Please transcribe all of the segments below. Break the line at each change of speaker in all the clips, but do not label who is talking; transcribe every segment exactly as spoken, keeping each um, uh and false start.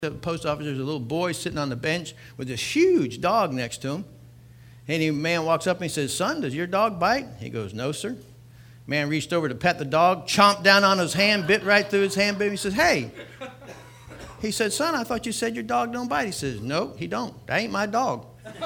At the post office, there's a little boy sitting on the bench with this huge dog next to him. And the man walks up and he says, "Son, does your dog bite?" He goes, "No, sir." Man reached over to pet the dog, chomped down on his hand, bit right through his hand. He says, "Hey." He said, "Son, I thought you said your dog don't bite." He says, "No, he don't. That ain't my dog."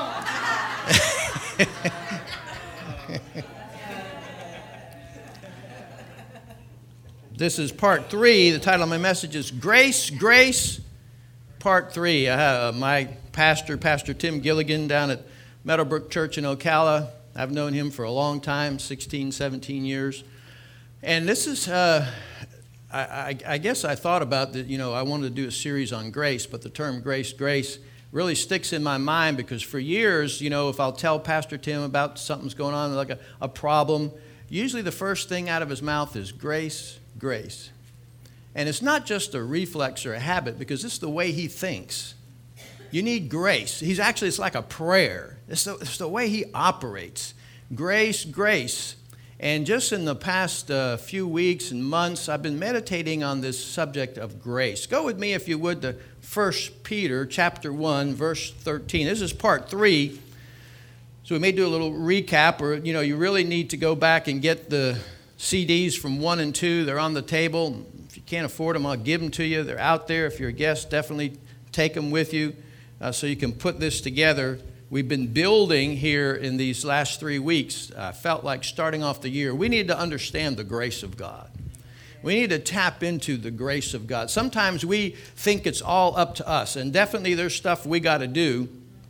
This is part three. The title of my message is Grace, Grace, part three. I have my pastor, Pastor Tim Gilligan, down at Meadowbrook Church in Ocala. I've known him for a long time, sixteen, seventeen years. And this is, uh, I, I, I guess I thought about that, you know, I wanted to do a series on grace, but the term grace, grace really sticks in my mind because for years, you know, if I'll tell Pastor Tim about something's going on, like a, a problem, usually the first thing out of his mouth is grace, grace. And it's not just a reflex or a habit because it's the way he thinks. You need grace. He's actually, it's like a prayer. It's the, it's the way he operates. Grace, grace. And just in the past uh, few weeks and months, I've been meditating on this subject of grace. Go with me, if you would, to First Peter chapter one, verse thirteen. This is part three. So we may do a little recap, or, you know, you really need to go back and get the C Ds from one and two. They're on the table. If you can't afford them, I'll give them to you. They're out there. If you're a guest, definitely take them with you uh, so you can put this together. We've been building here in these last three weeks. I felt like starting off the year, we need to understand the grace of God. We need to tap into the grace of God. Sometimes we think it's all up to us, and definitely there's stuff we got to do.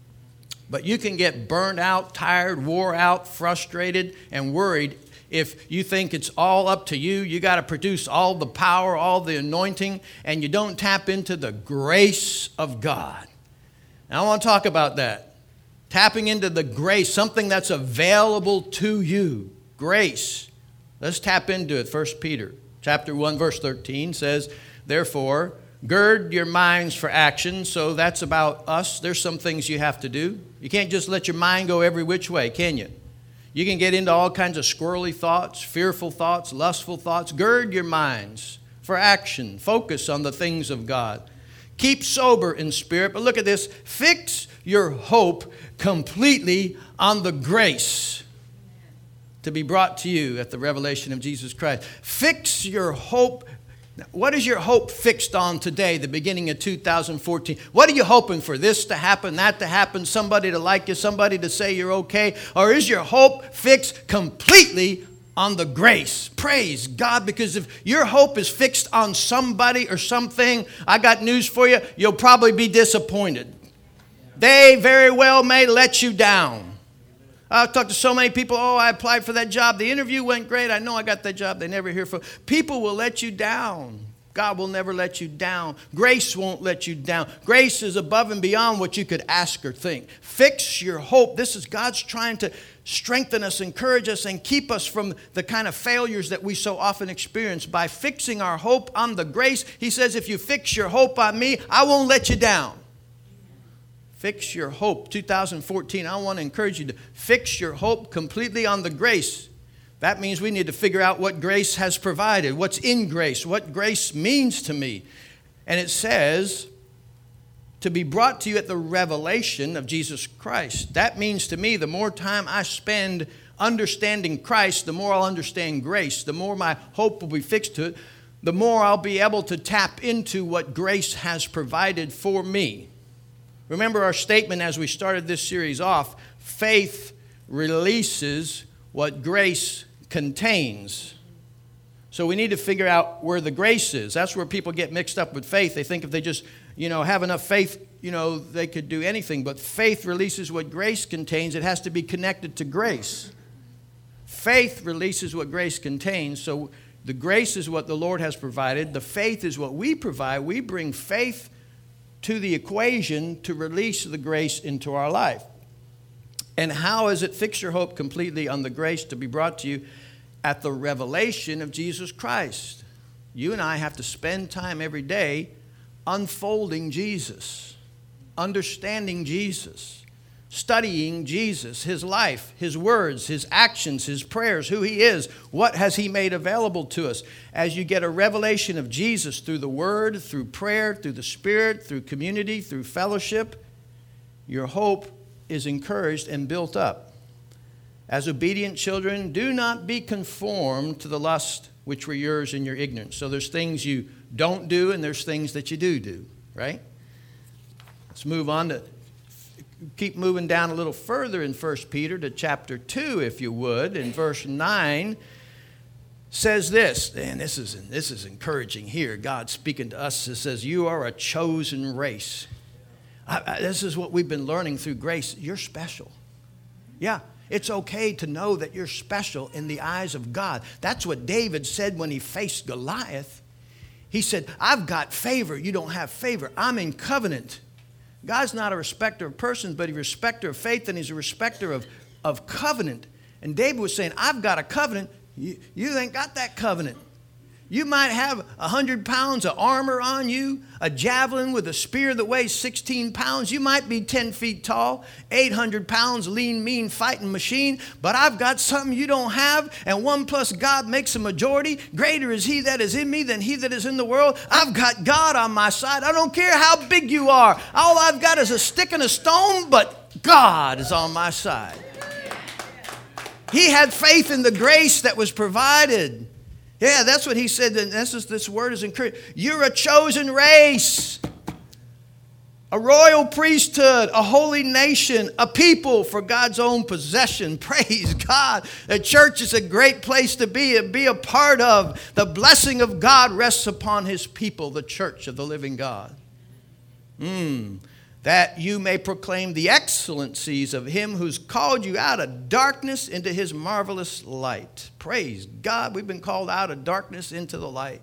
But you can get burned out, tired, wore out, frustrated, and worried if you think it's all up to you. You got to produce all the power, all the anointing, and you don't tap into the grace of God. Now, I want to talk about that. Tapping into the grace, something that's available to you. Grace. Let's tap into it. First Peter chapter one, verse thirteen says, "Therefore, gird your minds for action." So that's about us. There's some things you have to do. You can't just let your mind go every which way, can you? You can get into all kinds of squirrely thoughts, fearful thoughts, lustful thoughts. Gird your minds for action. Focus on the things of God. Keep sober in spirit. But look at this. Fix your hope completely on the grace to be brought to you at the revelation of Jesus Christ. Fix your hope. What is your hope fixed on today, the beginning of two thousand fourteen? What are you hoping for? This to happen, that to happen, somebody to like you, somebody to say you're okay? Or is your hope fixed completely on the grace? Praise God, because if your hope is fixed on somebody or something, I got news for you, you'll probably be disappointed. They very well may let you down. I've talked to so many people, "Oh, I applied for that job. The interview went great. I know I got that job." They never hear from. People will let you down. God will never let you down. Grace won't let you down. Grace is above and beyond what you could ask or think. Fix your hope. This is God's trying to strengthen us, encourage us, and keep us from the kind of failures that we so often experience. By fixing our hope on the grace, He says, if you fix your hope on me, I won't let you down. Fix your hope. two thousand fourteen, I want to encourage you to fix your hope completely on the grace. That means we need to figure out what grace has provided, what's in grace, what grace means to me. And it says, to be brought to you at the revelation of Jesus Christ. That means to me, the more time I spend understanding Christ, the more I'll understand grace. The more my hope will be fixed to it, the more I'll be able to tap into what grace has provided for me. Remember our statement as we started this series off, faith releases what grace contains. So we need to figure out where the grace is. That's where people get mixed up with faith. They think if they just, you know, have enough faith, you know, they could do anything. But faith releases what grace contains. It has to be connected to grace. Faith releases what grace contains. So the grace is what the Lord has provided. The faith is what we provide. We bring faith to the equation to release the grace into our life. And how is it fix your hope completely on the grace to be brought to you at the revelation of Jesus Christ? You and I have to spend time every day unfolding Jesus, understanding Jesus, studying Jesus, his life, his words, his actions, his prayers, who he is, what has he made available to us. As you get a revelation of Jesus through the word, through prayer, through the Spirit, through community, through fellowship, your hope is encouraged and built up. As obedient children, do not be conformed to the lust which were yours in your ignorance. So there's things you don't do and there's things that you do do, right? Let's move on to, keep moving down a little further in First Peter to chapter two, if you would. In verse nine says this, and this is, this is encouraging here. God speaking to us, it says, you are a chosen race. I, I, this is what we've been learning through grace. You're special. Yeah. It's okay to know that you're special in the eyes of God. That's what David said when he faced Goliath. He said, I've got favor. You don't have favor. I'm in covenant. God's not a respecter of persons, but he's a respecter of faith, and he's a respecter of, of covenant. And David was saying, I've got a covenant. You, you ain't got that covenant. You might have one hundred pounds of armor on you, a javelin with a spear that weighs sixteen pounds. You might be ten feet tall, eight hundred pounds, lean, mean, fighting machine. But I've got something you don't have, and one plus God makes a majority. Greater is he that is in me than he that is in the world. I've got God on my side. I don't care how big you are. All I've got is a stick and a stone, but God is on my side. He had faith in the grace that was provided. Yeah, that's what he said. This, is, this word is encouraged. You're a chosen race, a royal priesthood, a holy nation, a people for God's own possession. Praise God. The church is a great place to be and be a part of. The blessing of God rests upon his people, the church of the living God. Mm. That you may proclaim the excellencies of him who's called you out of darkness into his marvelous light. Praise God, we've been called out of darkness into the light.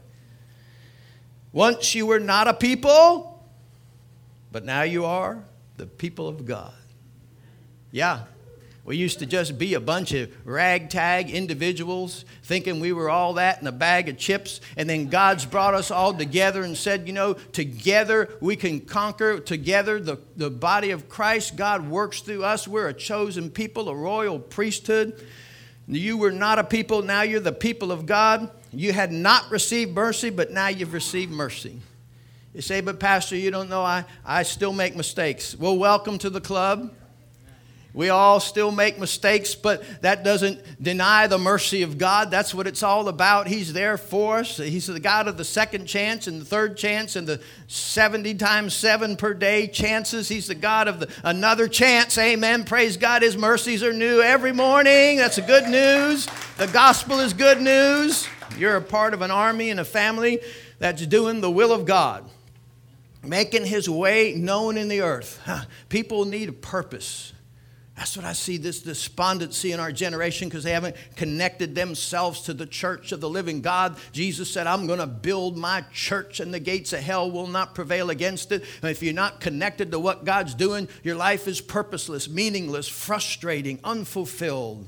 Once you were not a people, but now you are the people of God. Yeah. We used to just be a bunch of ragtag individuals thinking we were all that in a bag of chips. And then God's brought us all together and said, you know, together we can conquer. Together, the, the body of Christ, God works through us. We're a chosen people, a royal priesthood. You were not a people, now you're the people of God. You had not received mercy, but now you've received mercy. You say, but Pastor, you don't know, I, I still make mistakes. Well, welcome to the club. We all still make mistakes, but that doesn't deny the mercy of God. That's what it's all about. He's there for us. He's the God of the second chance and the third chance and the seventy times seven per day chances. He's the God of the another chance. Amen. Praise God. His mercies are new every morning. That's the good news. The gospel is good news. You're a part of an army and a family that's doing the will of God, making his way known in the earth. People need a purpose. That's what I see, this despondency in our generation because they haven't connected themselves to the church of the living God. Jesus said, I'm going to build my church and the gates of hell will not prevail against it. And if you're not connected to what God's doing, your life is purposeless, meaningless, frustrating, unfulfilled.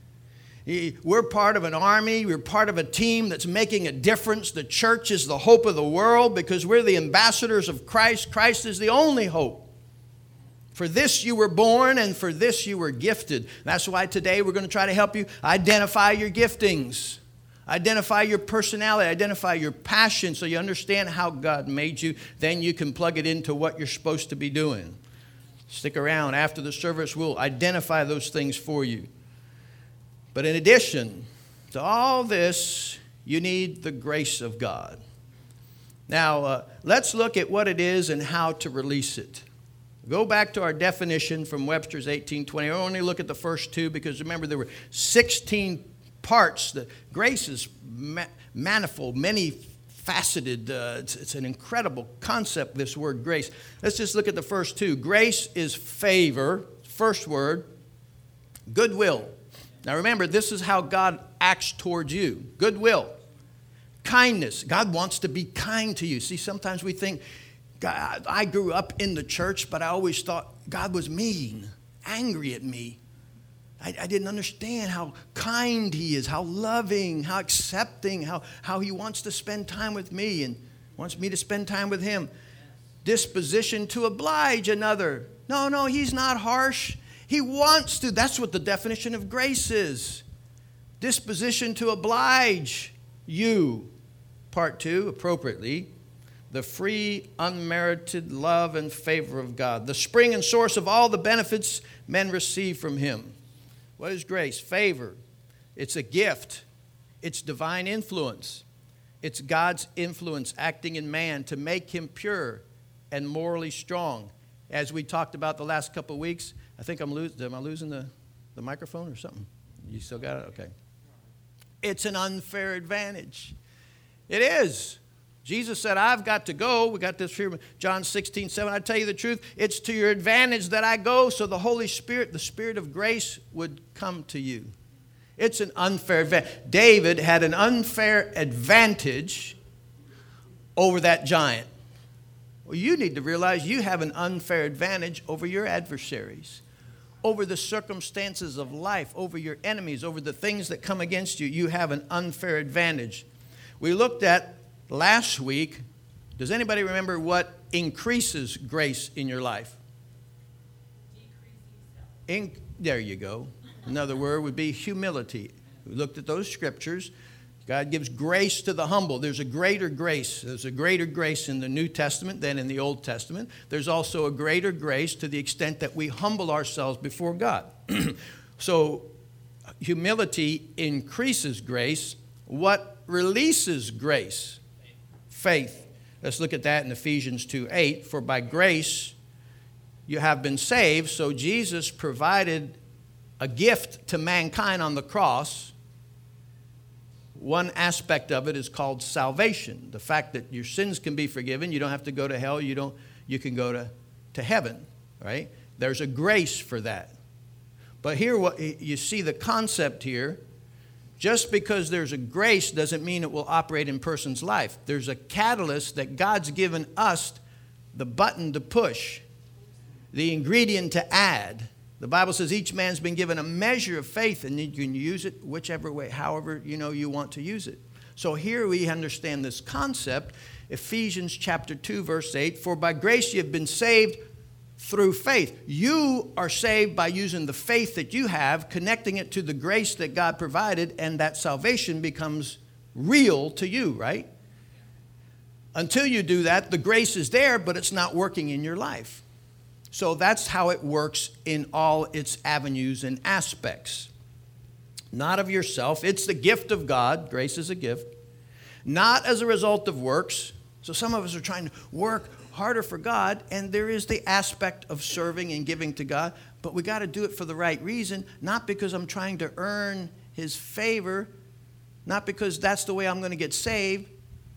We're part of an army. We're part of a team that's making a difference. The church is the hope of the world because we're the ambassadors of Christ. Christ is the only hope. For this you were born, and for this you were gifted. That's why today we're going to try to help you identify your giftings, identify your personality, identify your passion so you understand how God made you. Then you can plug it into what you're supposed to be doing. Stick around. After the service, we'll identify those things for you. But in addition to all this, you need the grace of God. Now, uh, let's look at what it is and how to release it. Go back to our definition from Webster's eighteen twenty. I only look at the first two because remember there were sixteen parts. The grace is ma- manifold, many faceted. Uh, it's, it's an incredible concept, this word grace. Let's just look at the first two. Grace is favor, first word, goodwill. Now remember, this is how God acts towards you. Goodwill, kindness. God wants to be kind to you. See, sometimes we think, God, I grew up in the church, but I always thought God was mean, angry at me. I, I didn't understand how kind he is, how loving, how accepting, how, how he wants to spend time with me and wants me to spend time with him. Disposition to oblige another. No, no, he's not harsh. He wants to. That's what the definition of grace is. Disposition to oblige you. Part two, appropriately, the free, unmerited love and favor of God, the spring and source of all the benefits men receive from him. What is grace? Favor. It's a gift. It's divine influence. It's God's influence acting in man to make him pure and morally strong. As we talked about the last couple of weeks, I think I'm losing, am I losing the, the microphone or something? You still got it? Okay. It's an unfair advantage. It is. Jesus said, I've got to go. We got this here, John sixteen, seven. I tell you the truth, it's to your advantage that I go, so the Holy Spirit, the Spirit of grace, would come to you. It's an unfair advantage. David had an unfair advantage over that giant. Well, you need to realize you have an unfair advantage over your adversaries, over the circumstances of life, over your enemies, over the things that come against you. You have an unfair advantage. We looked at last week, does anybody remember what increases grace in your life? In, there you go. Another word would be humility. We looked at those scriptures. God gives grace to the humble. There's a greater grace. There's a greater grace in the New Testament than in the Old Testament. There's also a greater grace to the extent that we humble ourselves before God. So humility increases grace. What releases grace? Faith. Let's look at that in Ephesians two eight. For by grace you have been saved. So Jesus provided a gift to mankind on the cross. One aspect of it is called salvation. The fact that your sins can be forgiven. You don't have to go to hell. You don't. You can go to, to heaven, right? There's a grace for that. But here, what you see the concept here, just because there's a grace doesn't mean it will operate in a person's life. There's a catalyst that God's given us, the button to push, the ingredient to add. The Bible says each man's been given a measure of faith, and you can use it whichever way, however you know you want to use it. So here we understand this concept. Ephesians chapter two, verse eight, for by grace you have been saved through faith. You are saved by using the faith that you have, connecting it to the grace that God provided, and that salvation becomes real to you, right? Until you do that, the grace is there, but it's not working in your life. So that's how it works in all its avenues and aspects. Not of yourself. It's the gift of God. Grace is a gift. Not as a result of works. So some of us are trying to work harder for God, and there is the aspect of serving and giving to God, but we got to do it for the right reason, not because I'm trying to earn his favor, not because that's the way I'm going to get saved.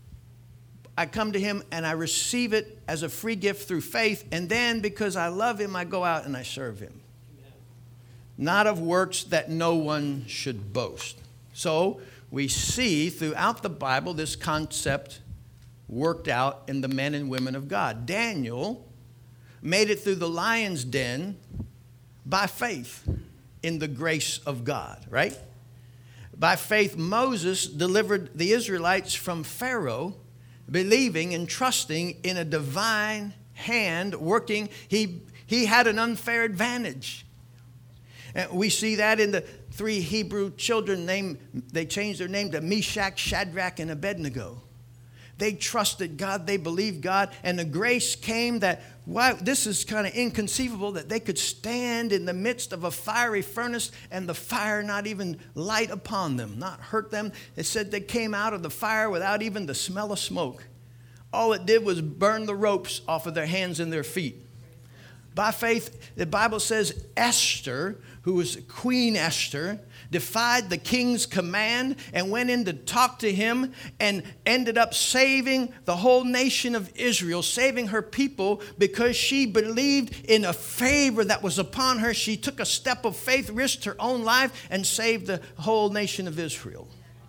I come to him and I receive it as a free gift through faith, and then because I love him, I go out and I serve him. Amen. Not of works that no one should boast. So we see throughout the Bible this concept worked out in the men and women of God. Daniel made it through the lion's den by faith in the grace of God, right? By faith, Moses delivered the Israelites from Pharaoh, believing and trusting in a divine hand working. He, he had an unfair advantage. And we see that in the three Hebrew children named, they changed their name to Meshach, Shadrach, and Abednego. They trusted God, they believed God, and the grace came that, wow, this is kind of inconceivable that they could stand in the midst of a fiery furnace and the fire not even light upon them, not hurt them. It said they came out of the fire without even the smell of smoke. All it did was burn the ropes off of their hands and their feet. By faith, the Bible says Esther, who was Queen Esther, defied the king's command and went in to talk to him and ended up saving the whole nation of Israel, saving her people because she believed in a favor that was upon her. She took a step of faith, risked her own life, and saved the whole nation of Israel.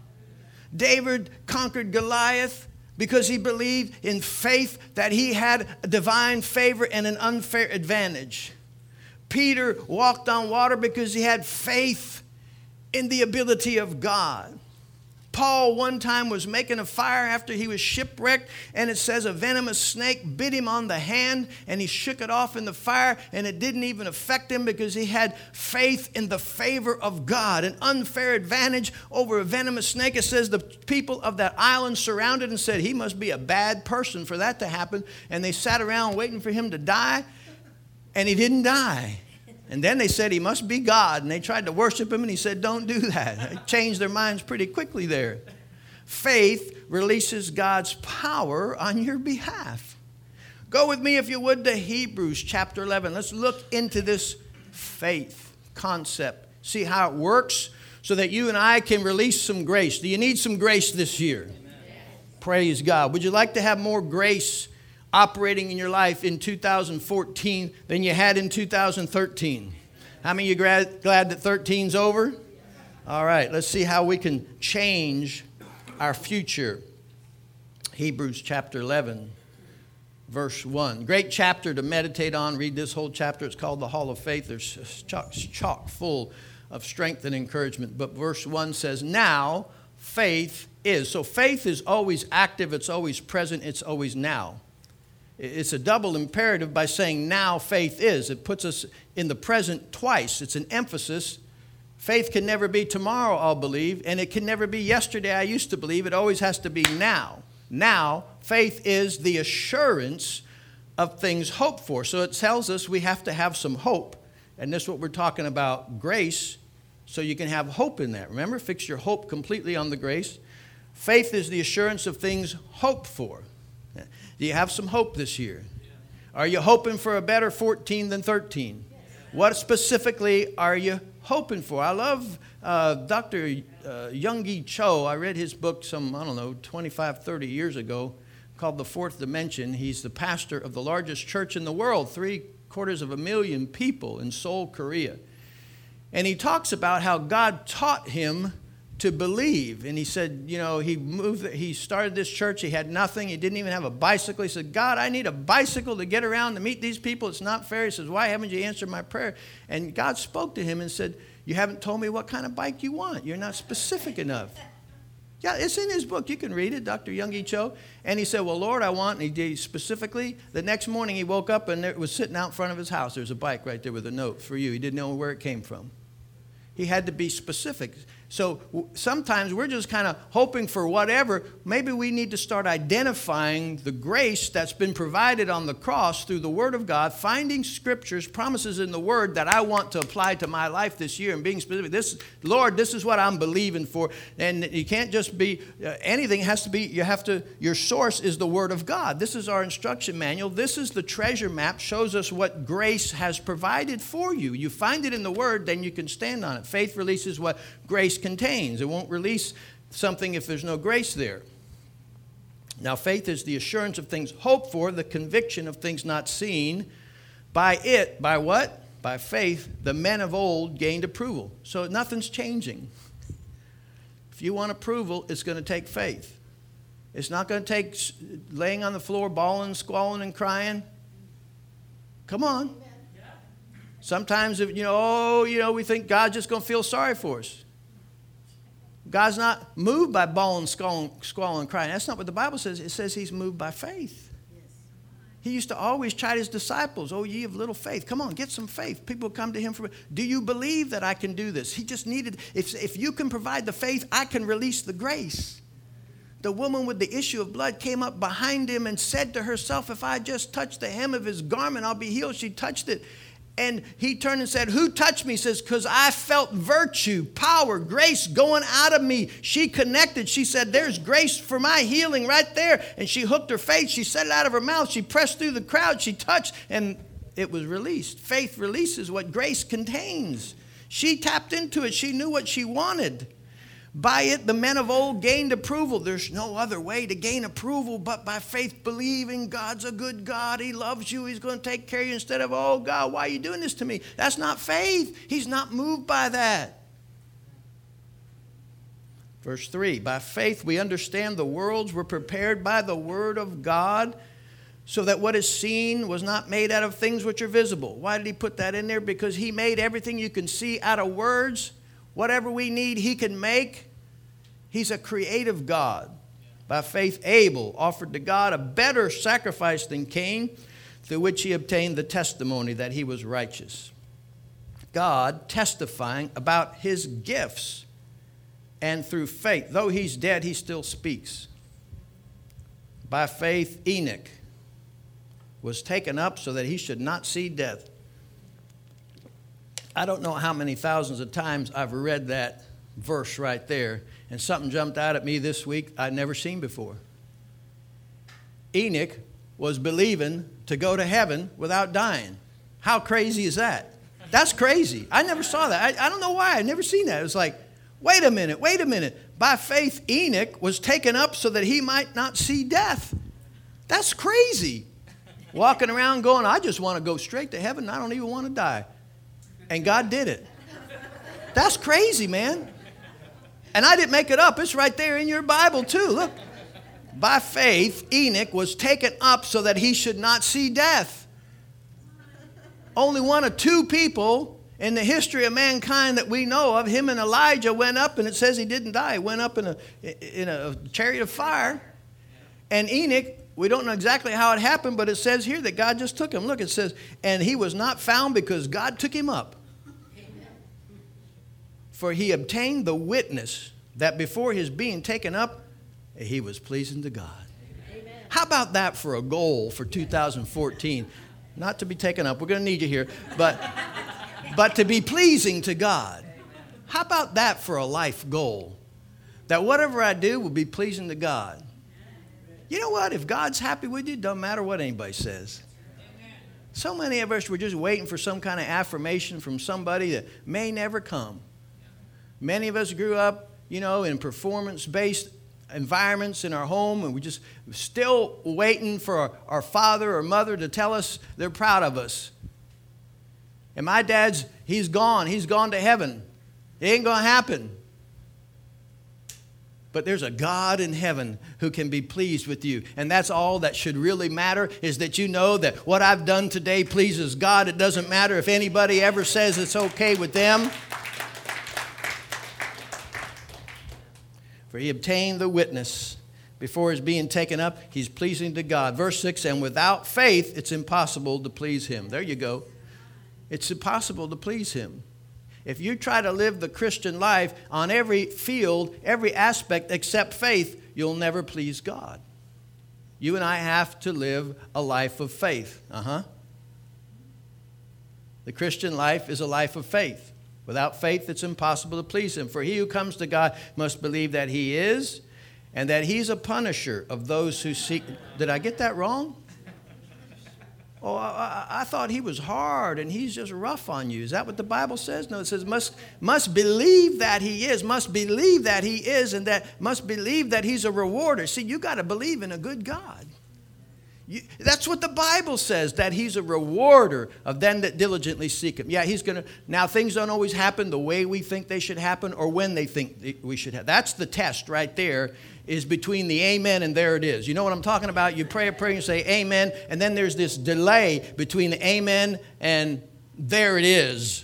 David conquered Goliath because he believed in faith that he had a divine favor and an unfair advantage. Peter walked on water because he had faith in the ability of God. Paul one time was making a fire after he was shipwrecked, and it says a venomous snake bit him on the hand, and he shook it off in the fire, and it didn't even affect him because he had faith in the favor of God, an unfair advantage over a venomous snake. It says the people of that island surrounded and said, he must be a bad person for that to happen, and they sat around waiting for him to die, and he didn't die. And then they said he must be God, and they tried to worship him, and he said, don't do that. They changed their minds pretty quickly there. Faith releases God's power on your behalf. Go with me, if you would, to Hebrews chapter eleven. Let's look into this faith concept, see how it works so that you and I can release some grace. Do you need some grace this year? Amen. Praise God. Would you like to have more grace operating in your life in two thousand fourteen than you had in two thousand thirteen? How many of you glad, glad that thirteen's over? All right, let's see how we can change our future. Hebrews chapter eleven, verse one. Great chapter to meditate on. Read this whole chapter. It's called the Hall of Faith. There's chock, chock full of strength and encouragement. But verse one says, now faith is. So faith is always active. It's always present. It's always now. It's a double imperative by saying now faith is. It puts us in the present twice. It's an emphasis. Faith can never be tomorrow, I'll believe, and it can never be yesterday, I used to believe. It always has to be now. Now, faith is the assurance of things hoped for. So it tells us we have to have some hope. And this is what we're talking about, grace, so you can have hope in that. Remember, fix your hope completely on the grace. Faith is the assurance of things hoped for. Do you have some hope this year? Are you hoping for a better fourteen than thirteen? What specifically are you hoping for? I love uh, Doctor Uh, Youngie Cho. I read his book some, I don't know, twenty-five, thirty years ago called The Fourth Dimension. He's the pastor of the largest church in the world, three quarters of a million people in Seoul, Korea. And he talks about how God taught him to believe. And he said, you know, he moved, he started this church. He had nothing. He didn't even have a bicycle. He said, God, I need a bicycle to get around to meet these people. It's not fair. He says, why haven't you answered my prayer? And God spoke to him and said, you haven't told me what kind of bike you want. You're not specific enough. Yeah, it's in his book. You can read it, Doctor Youngie Cho. And he said, well, Lord, I want, and he did specifically. The next morning he woke up and it was sitting out in front of his house. There's a bike right there with a note for you. He didn't know where it came from. He had to be specific. So sometimes we're just kind of hoping for whatever. Maybe we need to start identifying the grace that's been provided on the cross through the Word of God, finding scriptures, promises in the Word that I want to apply to my life this year, and being specific. This, Lord, this is what I'm believing for. And you can't just be uh, anything. It has to be. You have to. Your source is the Word of God. This is our instruction manual. This is the treasure map. Shows us what grace has provided for you. You find it in the Word, then you can stand on it. Faith releases what grace contains. It won't release something if there's no grace there. Now, faith is the assurance of things hoped for, the conviction of things not seen. By it, by what? By faith, the men of old gained approval. So nothing's changing. If you want approval, it's going to take faith. It's not going to take laying on the floor, bawling, squalling, and crying. Come on. Sometimes, if you know, oh, you know, we think God's just going to feel sorry for us. God's not moved by bawling, squalling, squalling, crying. That's not what the Bible says. It says he's moved by faith. Yes. He used to always chide his disciples, oh, ye of little faith. Come on, get some faith. People come to him for, do you believe that I can do this? He just needed, if, if you can provide the faith, I can release the grace. The woman with the issue of blood came up behind him and said to herself, if I just touch the hem of his garment, I'll be healed. She touched it. And he turned and said, who touched me? He says, because I felt virtue, power, grace going out of me. She connected. She said, there's grace for my healing right there. And she hooked her faith. She said it out of her mouth. She pressed through the crowd. She touched, and it was released. Faith releases what grace contains. She tapped into it. She knew what she wanted. By it, the men of old gained approval. There's no other way to gain approval but by faith, believing God's a good God. He loves you. He's going to take care of you instead of, oh, God, why are you doing this to me? That's not faith. He's not moved by that. Verse three, by faith we understand the worlds were prepared by the word of God, so that what is seen was not made out of things which are visible. Why did he put that in there? Because he made everything you can see out of words. Whatever we need, he can make. He's a creative God. By faith, Abel offered to God a better sacrifice than Cain, through which he obtained the testimony that he was righteous. God testifying about his gifts. And through faith, though he's dead, he still speaks. By faith, Enoch was taken up so that he should not see death. I don't know how many thousands of times I've read that verse right there, and something jumped out at me this week I'd never seen before. Enoch was believing to go to heaven without dying. How crazy is that? That's crazy. I never saw that. I, I don't know why. I'd never seen that. It was like, wait a minute, wait a minute. By faith, Enoch was taken up so that he might not see death. That's crazy. Walking around going, I just want to go straight to heaven. I don't even want to die. And God did it. That's crazy, man. And I didn't make it up. It's right there in your Bible too. Look. By faith, Enoch was taken up so that he should not see death. Only one of two people in the history of mankind that we know of, him and Elijah, went up, and it says he didn't die. He went up in a, in a chariot of fire. And Enoch, we don't know exactly how it happened, but it says here that God just took him. Look, it says, and he was not found because God took him up. For he obtained the witness that before his being taken up, he was pleasing to God. Amen. How about that for a goal for two thousand fourteen? Not to be taken up. We're going to need you here. But, but to be pleasing to God. How about that for a life goal? That whatever I do will be pleasing to God. You know what? If God's happy with you, it doesn't matter what anybody says. So many of us were just waiting for some kind of affirmation from somebody that may never come. Many of us grew up, you know, in performance-based environments in our home, and we just still waiting for our, our father or mother to tell us they're proud of us. And my dad's, he's gone. He's gone to heaven. It ain't going to happen. But there's a God in heaven who can be pleased with you. And that's all that should really matter, is that you know that what I've done today pleases God. It doesn't matter if anybody ever says it's okay with them. For he obtained the witness before his being taken up. He's pleasing to God. Verse six, and without faith, it's impossible to please him. There you go. It's impossible to please him. If you try to live the Christian life on every field, every aspect except faith, you'll never please God. You and I have to live a life of faith. Uh-huh. The Christian life is a life of faith. Without faith, it's impossible to please him. For he who comes to God must believe that he is, and that he's a punisher of those who seek. Did I get that wrong? Oh, I, I thought he was hard and he's just rough on you. Is that what the Bible says? No, it says must, must believe that he is, must believe that he is, and that must believe that he's a rewarder. See, you got to believe in a good God. You, that's what the Bible says, that he's a rewarder of them that diligently seek him. Yeah, he's going to. Now, things don't always happen the way we think they should happen or when they think we should have. That's the test right there, is between the amen and there it is. You know what I'm talking about? You pray a prayer and you say amen, and then there's this delay between the amen and there it is.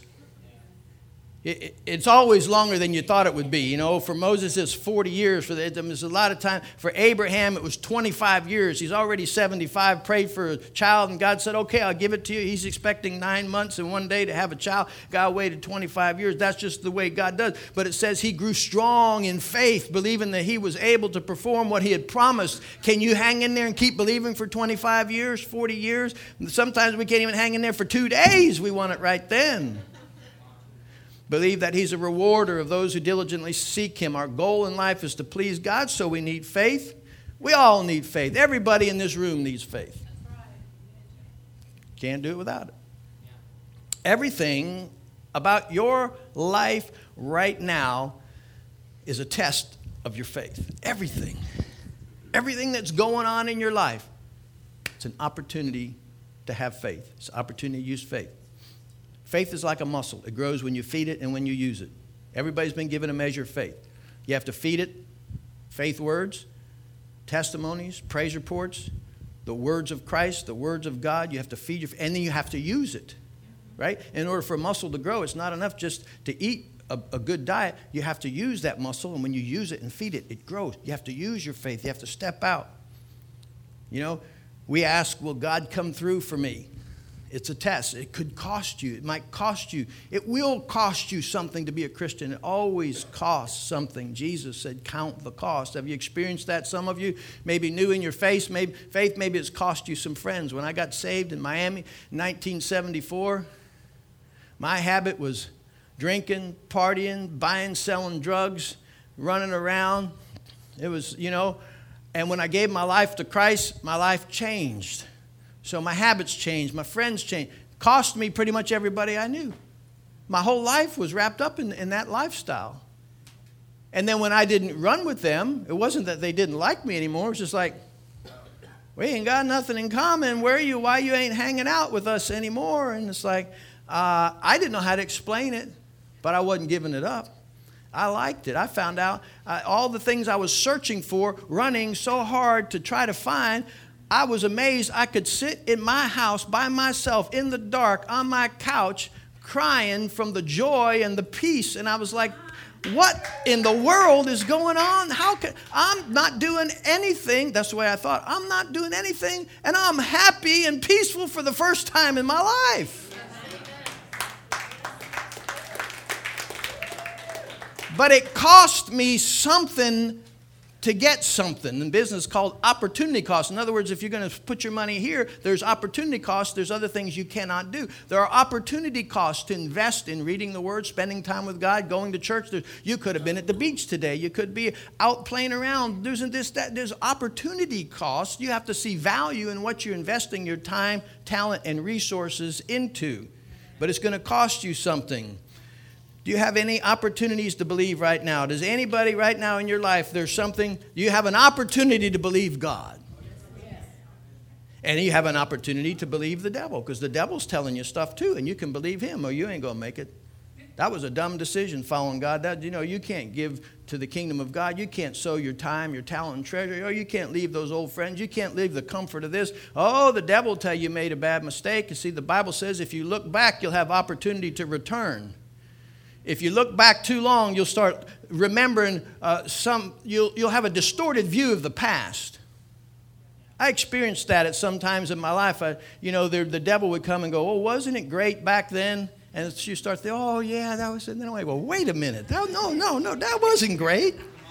It's always longer than you thought it would be. You know, for Moses, it's forty years. For them, it's a lot of time. For Abraham, it was twenty-five years. He's already seventy-five, prayed for a child, and God said, okay, I'll give it to you. He's expecting nine months and one day to have a child. God waited twenty-five years. That's just the way God does. But it says he grew strong in faith, believing that he was able to perform what he had promised. Can you hang in there and keep believing for twenty-five years, forty years? Sometimes we can't even hang in there for two days. We want it right then. Believe that he's a rewarder of those who diligently seek him. Our goal in life is to please God, so we need faith. We all need faith. Everybody in this room needs faith. Can't do it without it. Everything about your life right now is a test of your faith. Everything. Everything that's going on in your life, it's an opportunity to have faith. It's an opportunity to use faith. Faith is like a muscle. It grows when you feed it and when you use it. Everybody's been given a measure of faith. You have to feed it faith words, testimonies, praise reports, the words of Christ, the words of God. You have to feed your, and then you have to use it, right? In order for a muscle to grow, it's not enough just to eat a, a good diet, you have to use that muscle. And when you use it and feed it, it grows. You have to use your faith. You have to step out. You know, we ask, will God come through for me? It's a test. It could cost you. It might cost you. It will cost you something to be a Christian. It always costs something. Jesus said, count the cost. Have you experienced that? Some of you maybe new in your faith. Maybe, faith, maybe it's cost you some friends. When I got saved in Miami in nineteen seventy-four, my habit was drinking, partying, buying, selling drugs, running around. It was, you know, and when I gave my life to Christ, my life changed. So my habits changed. My friends changed. Cost me pretty much everybody I knew. My whole life was wrapped up in, in that lifestyle. And then when I didn't run with them, it wasn't that they didn't like me anymore. It was just like, we ain't got nothing in common. Where are you? Why you ain't hanging out with us anymore? And it's like, uh, I didn't know how to explain it, but I wasn't giving it up. I liked it. I found out uh, all the things I was searching for, running so hard to try to find. I was amazed I could sit in my house by myself in the dark on my couch crying from the joy and the peace. And I was like, what in the world is going on? How can I'm not doing anything? That's the way I thought. I'm not doing anything, and I'm happy and peaceful for the first time in my life. But it cost me something to get something in business called opportunity cost. In other words, if you're going to put your money here, there's opportunity costs. There's other things you cannot do. There are opportunity costs to invest in reading the Word, spending time with God, going to church. There's, you could have been at the beach today. You could be out playing around. There's this, that. There's opportunity costs. You have to see value in what you're investing your time, talent, and resources into. But it's going to cost you something. Do you have any opportunities to believe right now? Does anybody right now in your life, there's something, you have an opportunity to believe God? Yes. And you have an opportunity to believe the devil, because the devil's telling you stuff too, and you can believe him or you ain't going to make it. That was a dumb decision, following God. That, you know, you can't give to the kingdom of God. You can't sow your time, your talent, and treasure. Oh, you can't leave those old friends. You can't leave the comfort of this. Oh, the devil will tell you you made a bad mistake. You see, the Bible says if you look back, you'll have opportunity to return. If you look back too long, you'll start remembering uh, some, you'll, you'll have a distorted view of the past. I experienced that at some times in my life. I, you know, the, the devil would come and go, oh, wasn't it great back then? And you start thinking, oh, yeah, that was, and then I go, wait a minute. That, no, no, no, that wasn't great.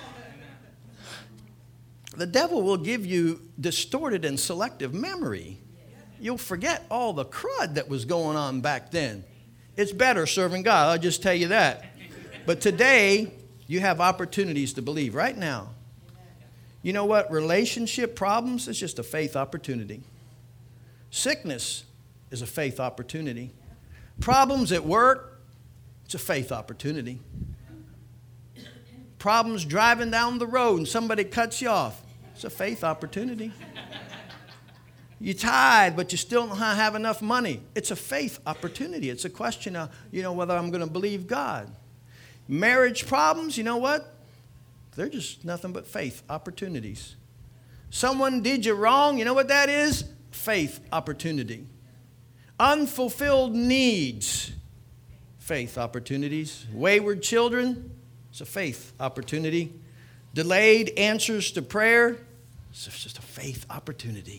The devil will give you distorted and selective memory. You'll forget all the crud that was going on back then. It's better serving God, I'll just tell you that. But today, you have opportunities to believe right now. You know what? Relationship problems is just a faith opportunity. Sickness is a faith opportunity. Problems at work, it's a faith opportunity. Problems driving down the road and somebody cuts you off, it's a faith opportunity. You tithe, but you still don't have enough money. It's a faith opportunity. It's a question of, you know, whether I'm going to believe God. Marriage problems, you know what? They're just nothing but faith opportunities. Someone did you wrong, you know what that is? Faith opportunity. Unfulfilled needs, faith opportunities. Wayward children, it's a faith opportunity. Delayed answers to prayer, it's just a faith opportunity.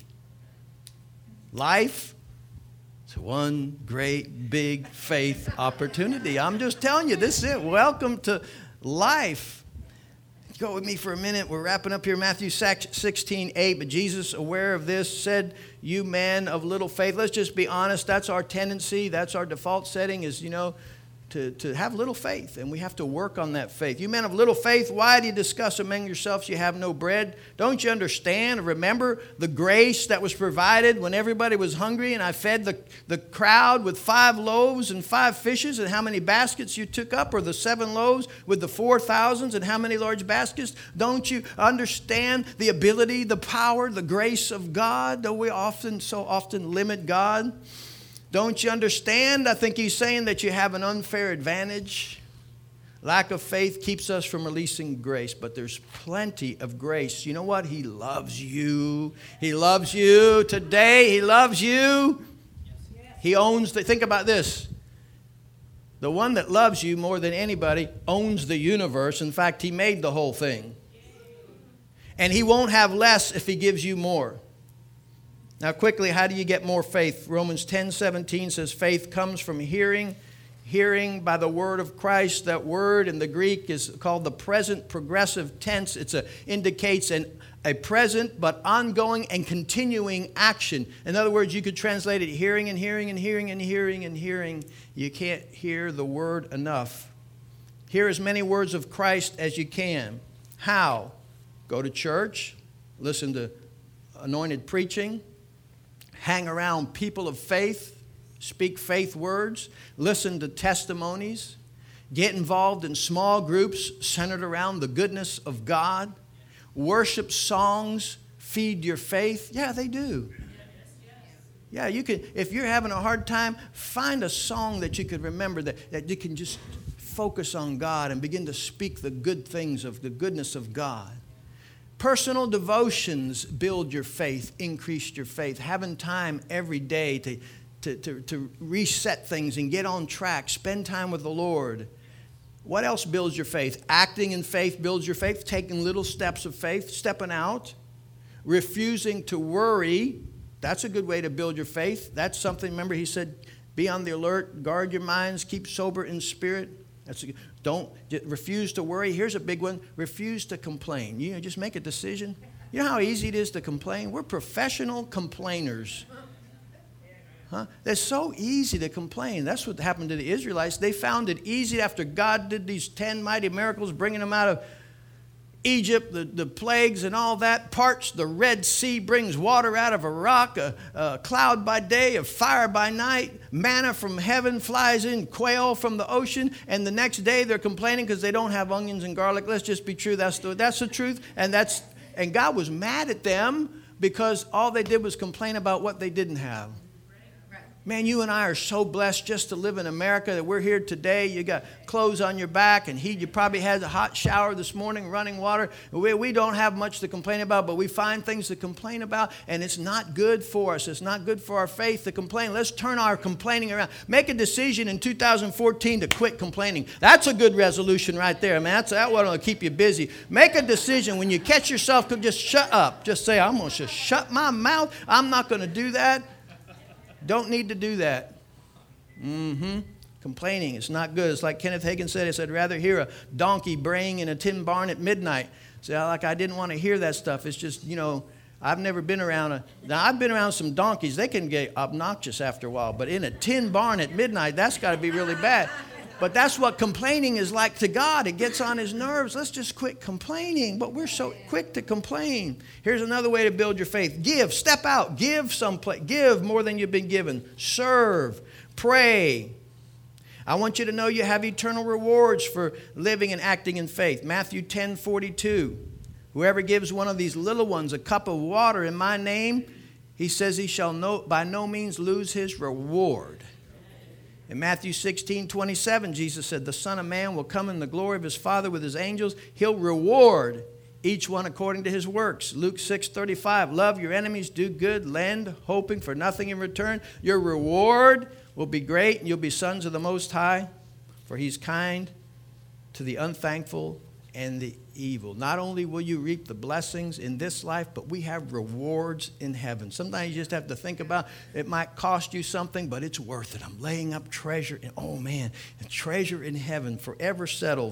Life, it's one great big faith opportunity. I'm just telling you, this is it. Welcome to life. Go with me for a minute. We're wrapping up here. Matthew sixteen eight. But Jesus, aware of this, said, you man of little faith. Let's just be honest. That's our tendency. That's our default setting is, you know, to, to have little faith. And we have to work on that faith. You men of little faith, why do you discuss among yourselves you have no bread? Don't you understand? Remember the grace that was provided when everybody was hungry and I fed the, the crowd with five loaves and five fishes, and how many baskets you took up, or the seven loaves with the four thousands and how many large baskets? Don't you understand the ability, the power, the grace of God? Though we often, so often limit God. Don't you understand? I think he's saying that you have an unfair advantage. Lack of faith keeps us from releasing grace, but there's plenty of grace. You know what? He loves you. He loves you today. He loves you. He owns the, think about this. The one that loves you more than anybody owns the universe. In fact, he made the whole thing. And he won't have less if he gives you more. Now quickly, how do you get more faith? Romans ten seventeen says faith comes from hearing, hearing by the word of Christ. That word in the Greek is called the present progressive tense. It indicates an, a present but ongoing and continuing action. In other words, you could translate it hearing and hearing and hearing and hearing and hearing. You can't hear the word enough. Hear as many words of Christ as you can. How? Go to church, listen to anointed preaching, hang around people of faith, speak faith words, listen to testimonies, get involved in small groups centered around the goodness of God, worship songs feed your faith. Yeah, they do. Yeah, you can, if you're having a hard time, find a song that you could remember that, that you can just focus on God and begin to speak the good things of the goodness of God. Personal devotions build your faith, increase your faith. Having time every day to, to, to, to reset things and get on track. Spend time with the Lord. What else builds your faith? Acting in faith builds your faith. Taking little steps of faith. Stepping out. Refusing to worry. That's a good way to build your faith. That's something, remember he said, be on the alert. Guard your minds. Keep sober in spirit. That's a, don't refuse to worry. Here's a big one. Refuse to complain. You know, just make a decision. You know how easy it is to complain? We're professional complainers. Huh? It's so easy to complain. That's what happened to the Israelites. They found it easy after God did these ten mighty miracles, bringing them out of Egypt, the, the plagues and all that, parts the Red Sea, brings water out of a rock, a, a cloud by day, a fire by night, manna from heaven flies in, quail from the ocean, and the next day they're complaining because they don't have onions and garlic. Let's just be true. That's the, that's the truth. And, that's, and God was mad at them because all they did was complain about what they didn't have. Man, you and I are so blessed just to live in America that we're here today. You got clothes on your back and heat. You probably had a hot shower this morning, running water. We, we don't have much to complain about, but we find things to complain about, and it's not good for us. It's not good for our faith to complain. Let's turn our complaining around. Make a decision in two thousand fourteen to quit complaining. That's a good resolution right there, man. That's that one will keep you busy. Make a decision when you catch yourself to just shut up. Just say, I'm going to just shut my mouth. I'm not going to do that. Don't need to do that. Mm-hmm. Complaining is not good. It's like Kenneth Hagin said. He said, rather hear a donkey braying in a tin barn at midnight. So like I didn't want to hear that stuff. It's just, you know, I've never been around a... Now, I've been around some donkeys. They can get obnoxious after a while. But in a tin barn at midnight, that's got to be really bad. But that's what complaining is like to God. It gets on his nerves. Let's just quit complaining. But we're so quick to complain. Here's another way to build your faith. Give. Step out. Give someplace. Give more than you've been given. Serve. Pray. I want you to know you have eternal rewards for living and acting in faith. Matthew ten forty-two. Whoever gives one of these little ones a cup of water in my name, he says he shall no, by no means lose his reward. In Matthew sixteen twenty-seven, Jesus said, the Son of Man will come in the glory of his Father with his angels. He'll reward each one according to his works. Luke six thirty-five, love your enemies, do good, lend, hoping for nothing in return. Your reward will be great, and you'll be sons of the Most High, for he's kind to the unthankful and the evil. Not only will you reap the blessings in this life, but we have rewards in heaven. Sometimes you just have to think about it might cost you something, but it's worth it. I'm laying up treasure, in, oh man, a treasure in heaven, forever settled.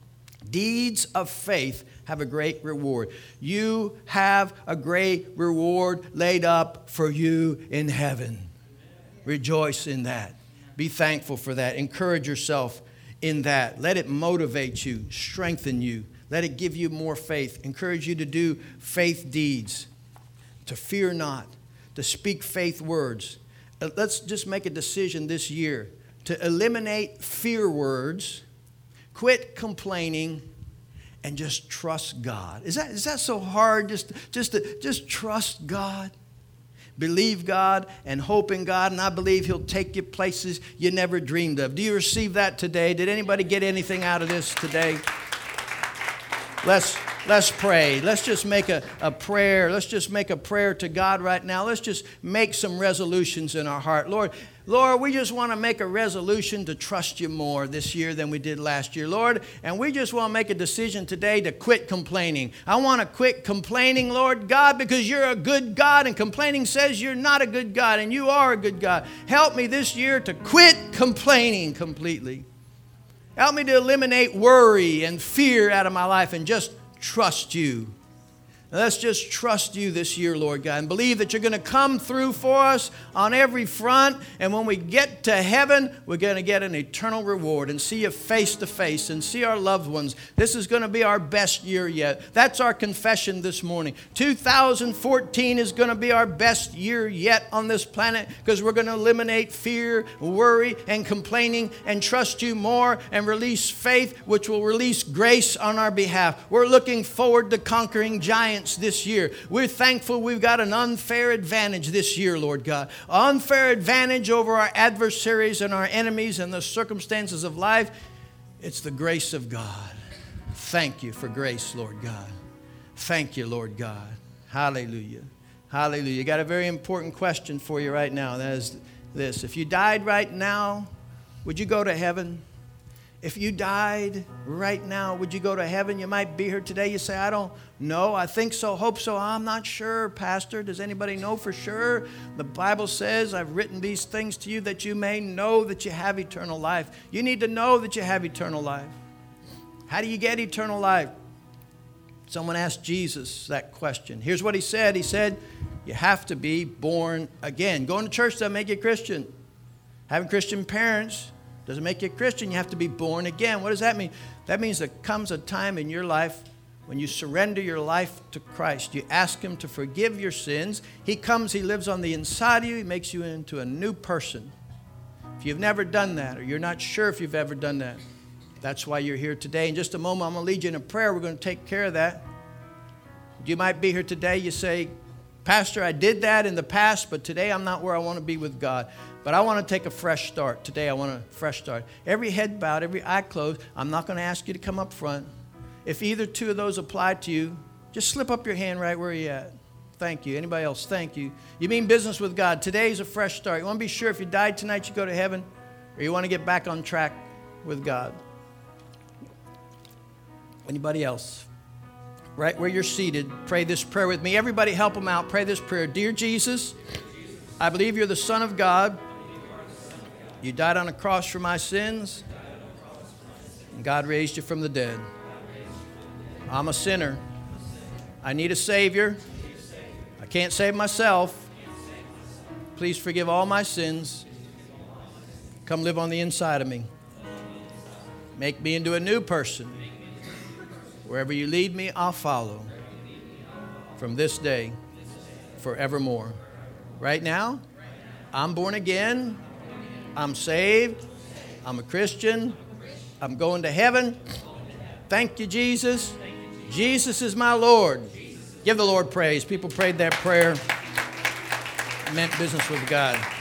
Deeds of faith have a great reward. You have a great reward laid up for you in heaven. Rejoice in that. Be thankful for that. Encourage yourself in that. Let it motivate you, strengthen you. Let it give you more faith. Encourage you to do faith deeds, to fear not, to speak faith words. Let's just make a decision this year to eliminate fear words, quit complaining, and just trust God. Is that, is that so hard? Just, just, to, just trust God. Believe God and hope in God, and I believe he'll take you places you never dreamed of. Do you receive that today? Did anybody get anything out of this today? Let's, Let's pray. Let's just make a, a prayer. Let's just make a prayer to God right now. Let's just make some resolutions in our heart. Lord, Lord, we just want to make a resolution to trust you more this year than we did last year, Lord. And we just want to make a decision today to quit complaining. I want to quit complaining, Lord God, because you're a good God, and complaining says you're not a good God, and you are a good God. Help me this year to quit complaining completely. Help me to eliminate worry and fear out of my life and just trust you. Now let's just trust you this year, Lord God, and believe that you're going to come through for us on every front. And when we get to heaven, we're going to get an eternal reward and see you face to face and see our loved ones. This is going to be our best year yet. That's our confession this morning. two thousand fourteen is going to be our best year yet on this planet, because we're going to eliminate fear, worry, and complaining, and trust you more and release faith, which will release grace on our behalf. We're looking forward to conquering giants this year. We're thankful we've got an unfair advantage this year, Lord God. Unfair advantage over our adversaries and our enemies and the circumstances of life. It's the grace of God. Thank you for grace, Lord God. Thank you, Lord God. Hallelujah. Hallelujah. I got a very important question for you right now. That is this. If you died right now, would you go to heaven? If you died right now, would you go to heaven? You might be here today. You say, I don't know. I think so, hope so. I'm not sure, Pastor. Does anybody know for sure? The Bible says, I've written these things to you that you may know that you have eternal life. You need to know that you have eternal life. How do you get eternal life? Someone asked Jesus that question. Here's what he said. He said, you have to be born again. Going to church doesn't make you a Christian. Having Christian parents doesn't make you a Christian. You have to be born again. What does that mean? That means there comes a time in your life when you surrender your life to Christ. You ask him to forgive your sins. He comes, he lives on the inside of you. He makes you into a new person. If you've never done that, or you're not sure if you've ever done that, that's why you're here today. In just a moment, I'm going to lead you in a prayer. We're going to take care of that. You might be here today. You say, Pastor, I did that in the past, but today I'm not where I want to be with God. But I want to take a fresh start. Today I want a fresh start. Every head bowed, every eye closed. I'm not going to ask you to come up front. If either two of those apply to you, just slip up your hand right where you're at. Thank you. Anybody else? Thank you. You mean business with God. Today's a fresh start. You want to be sure if you died tonight you go to heaven, or you want to get back on track with God. Anybody else? Right where you're seated, pray this prayer with me. Everybody help them out. Pray this prayer. Dear Jesus, I believe you're the Son of God. You died on a cross for my sins, and God raised you from the dead. I'm a sinner. I need a Savior. I can't save myself. Please forgive all my sins. Come live on the inside of me. Make me into a new person. Wherever you lead me, I'll follow. From this day, forevermore. Right now, I'm born again. I'm saved. I'm a Christian. I'm going to heaven. Thank you, Jesus. Jesus is my Lord. Give the Lord praise. People prayed that prayer. Meant business with God.